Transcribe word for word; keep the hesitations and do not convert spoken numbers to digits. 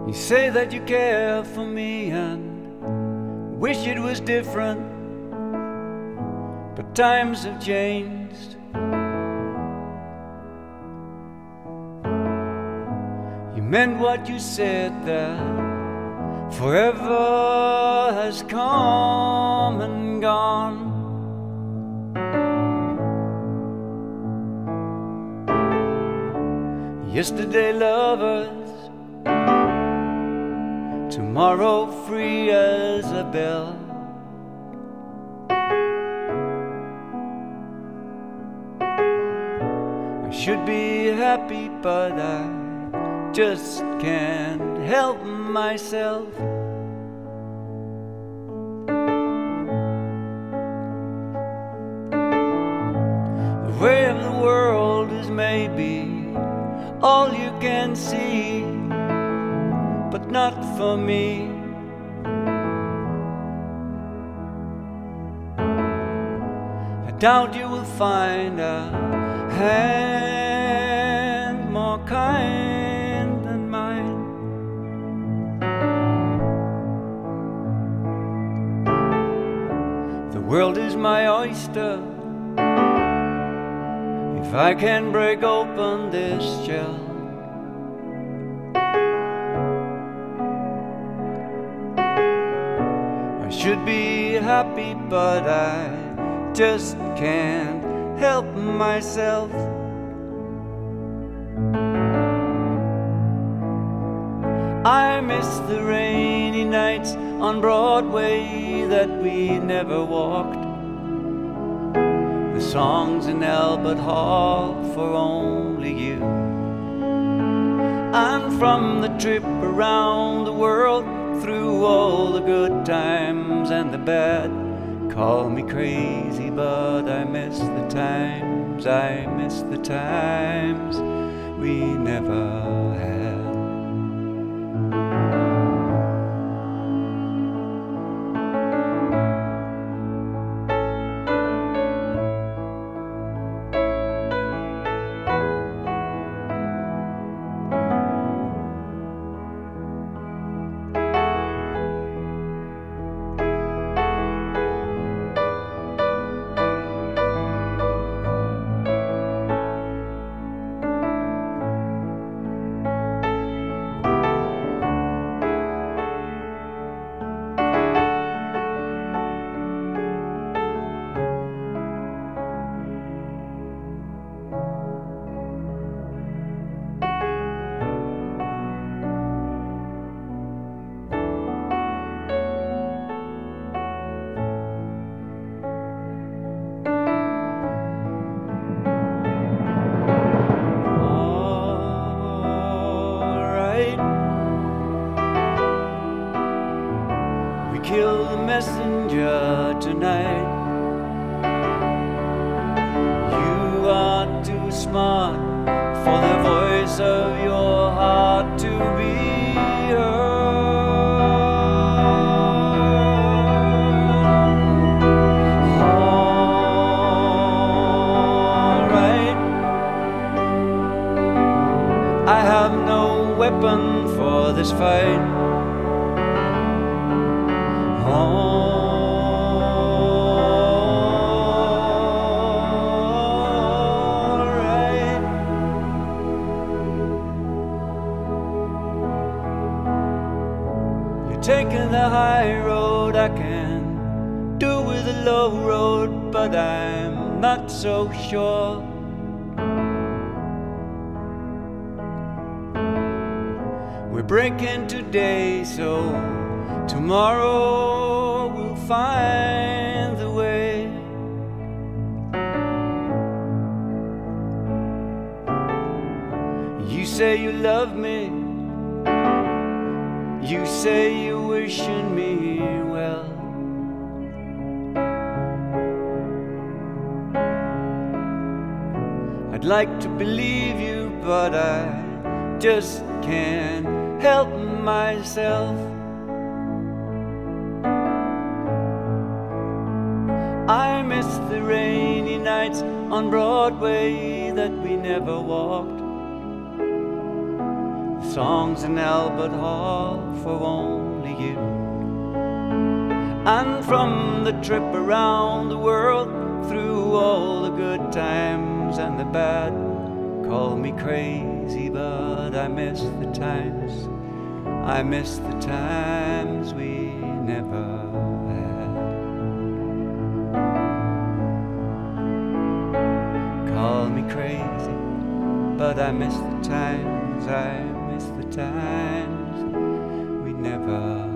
You say that you care for me and wish it was different, but times have changed. You meant what you said, that forever has come and gone. Yesterday lovers, tomorrow free as a bell. I should be happy, but I just can't help myself. The way of the world is maybe all you can see, but not for me. I doubt you will find a hand more kind than mine. The world is my oyster. If I can break open this shell, I should be happy, but I just can't help myself. I miss the rainy nights on Broadway that we never walked, the songs in Albert Hall for only you, and from the trip around the world through all the good times and the bad. Call me crazy, but I miss the times, I miss the times we never had. Kill the messenger tonight. You are too smart for the voice of your heart to be heard. All right, I have no weapon for this fight. All right. You're taking the high road, I can do with the low road, but I'm not so sure. We're breaking today, so tomorrow we'll find the way. You say you love me, you say you're wishing me well. I'd like to believe you, but I just can't help myself. I miss the rainy nights on Broadway that we never walked, songs in Albert Hall for only you. And from the trip around the world, through all the good times and the bad, call me crazy, but I miss the times, I miss the times we never had. Call me crazy, but I miss the times, I miss the times we never